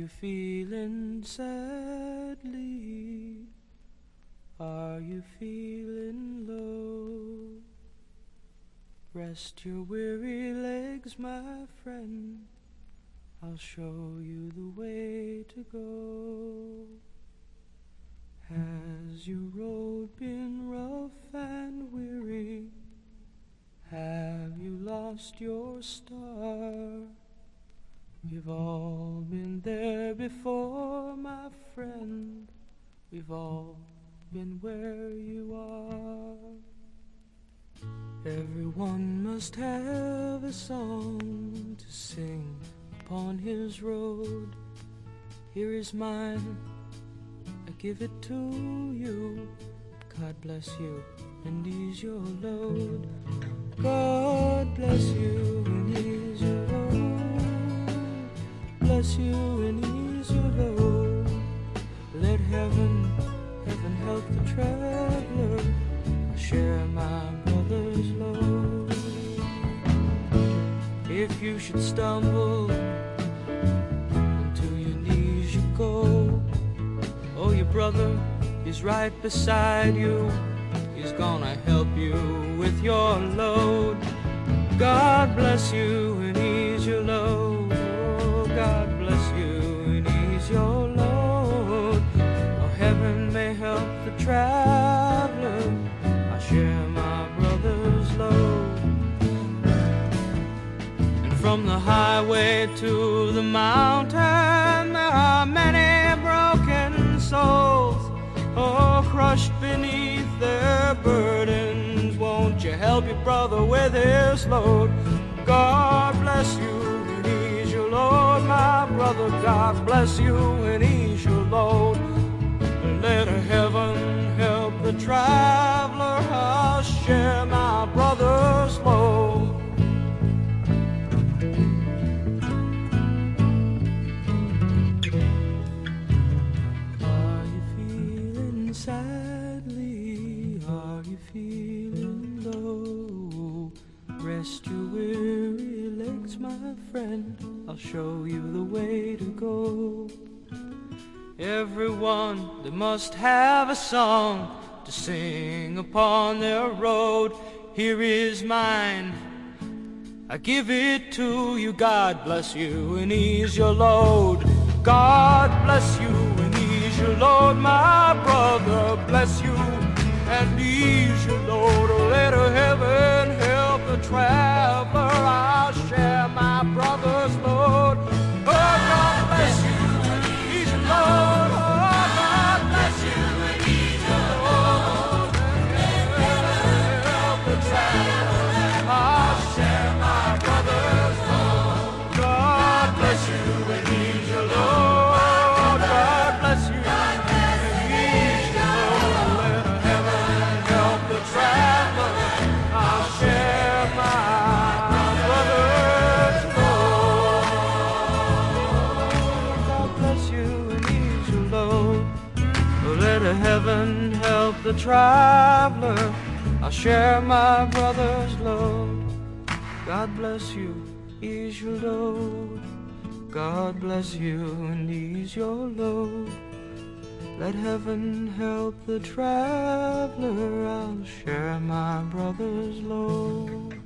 you feeling sadly? Are you feeling low? Rest your weary legs, my friend. I'll show you the way to go. Has your road been rough and weary? Have you lost your star? We've all been there before, my friend. We've all been where you are. Everyone must have a song to sing upon his road. Here is mine, I give it to you. God bless you and ease your load. God bless you and ease your load. Bless you and ease your load. Let heaven help the traveler. I'll share my brother's load. If you should stumble, and to your knees you go, oh, your brother is right beside you. He's gonna help you with your load. God bless you and ease your load. Oh, God bless you and ease your load. Oh, heaven may help the traveler. I'll share my brother's load. And from the highway to the mountain, there are many broken souls, oh, crushed beneath their burdens. Won't you help your brother with his load? God bless you and ease your load, my brother. God bless you and ease your load. Let heaven help the traveler. I'll share my brother's load. Are you feeling sadly? Are you feeling low? Rest your weary legs, my friend. I'll show you the way to go. Everyone, they must have a song to sing upon their road. Here is mine, I give it to you. God bless you and ease your load. God bless you and ease your load, my brother. Bless you and ease your load. Let heaven help the traveler. I'll share my brother's load. Oh, God bless you and ease your load. Oh, God bless you and ease your load. Let heaven help the traveler. I'll share my brother's load. God bless you and ease your load. God bless you and ease your load. Let heaven help the traveler. I'll share my brother's load. God bless you and ease your load. Let heaven help the traveler. I'll share my brother's load. God bless you, ease your load. God bless you and ease your load. Let heaven help the traveler. I'll share my brother's load.